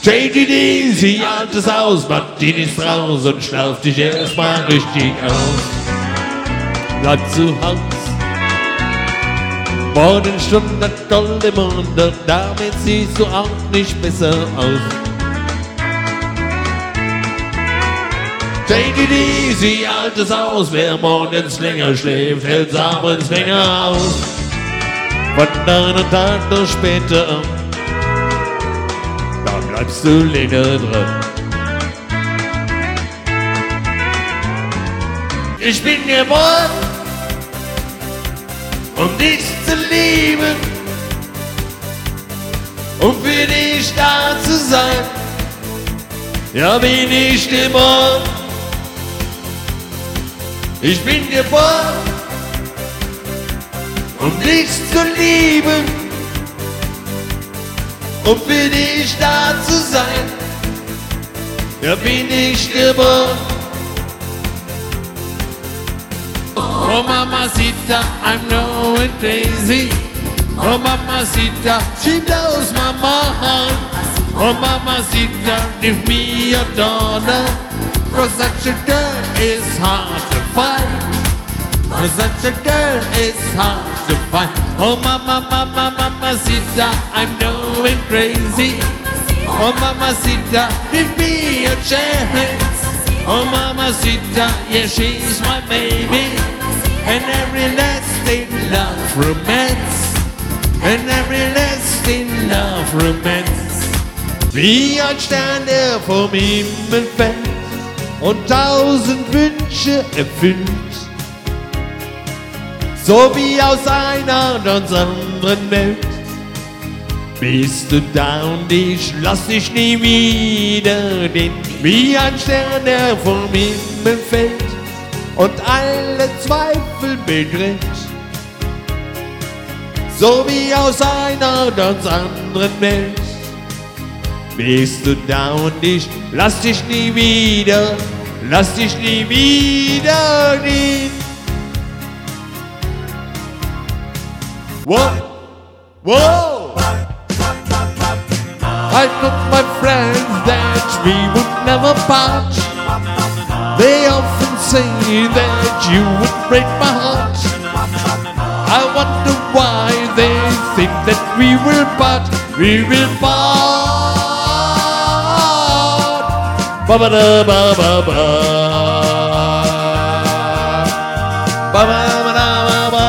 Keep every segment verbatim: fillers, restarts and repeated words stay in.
Take it easy, altes Haus, mach dich nicht raus und schlaf dich erstmal richtig aus. Bleib zu Haus. Morgenstunde, goldene Monde, damit siehst du auch nicht besser aus. Take it easy, altes Haus, wer morgens länger schläft, hält abends länger aus. Von deiner Tag noch später an, da bleibst du länger dran. Ich bin geboren, um dich zu lieben, um für dich da zu sein. Ja, bin ich geboren. Ich bin geboren, um dich zu lieben, um für dich da zu sein. Ja, bin ich geboren. Oh Mamacita, I'm going crazy. Oh Mamacita, she blows my mind. Oh Mamacita, give me your daughter, 'cause such a girl is hard to find. 'Cause such a girl is hard to find. Oh mama, mama, Mamacita, I'm going crazy. Oh Mamacita, give me a chance. Oh Mamacita, yeah, she's my baby. And every lasting love romance. And every lasting love romance. Wie ein Stern, der vom Himmel fällt und tausend Wünsche erfüllt, so wie aus einer ganz anderen Welt. Bist du da und ich lass dich nie wieder gehen, wie ein Stern, der vom Himmel fällt und alle Zweifel begräbt, so wie aus einer ganz anderen Welt. Bist du da und ich lass dich nie wieder, lass dich nie wieder gehen. Whoa, whoa. I told my friends that we would never part. They often say that you would break my heart. I wonder why they think that we will part, we will part. Ba ba da ba ba ba. Ba ba ba da ba ba.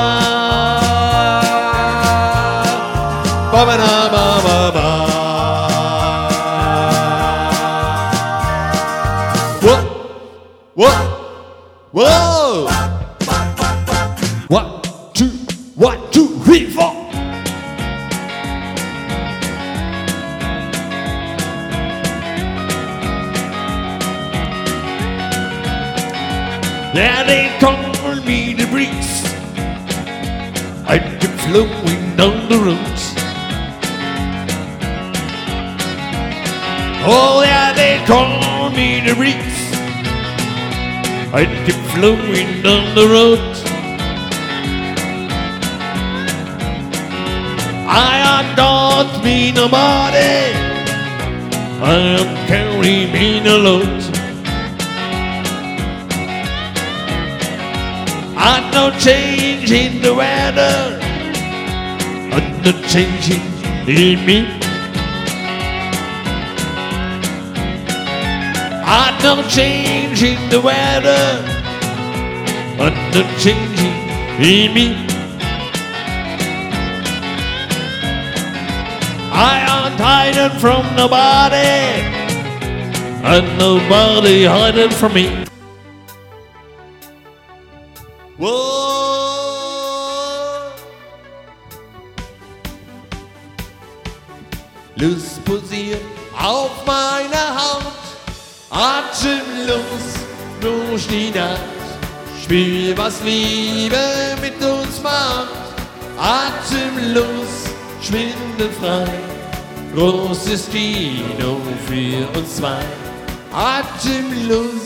Ba ba da ba ba ba. Whoa, whoa, whoa. One, two, one, two, three, four. Yeah, they call me the breeze. I keep flowing down the roads. Oh yeah, they call me the breeze. I keep flowing down the road. I am not me nobody. I am carrying me no load. I'm no change in the weather, I'm no changing in me. I'm no change in the weather, I'm no changing in me. I am hiding from nobody, and nobody hiding from me. Whoa. Lust posiert auf meiner Haut, atemlos durch die Nacht. Spür, was Liebe mit uns macht, atemlos, schwindelfrei. Großes Kino für uns zwei, atemlos.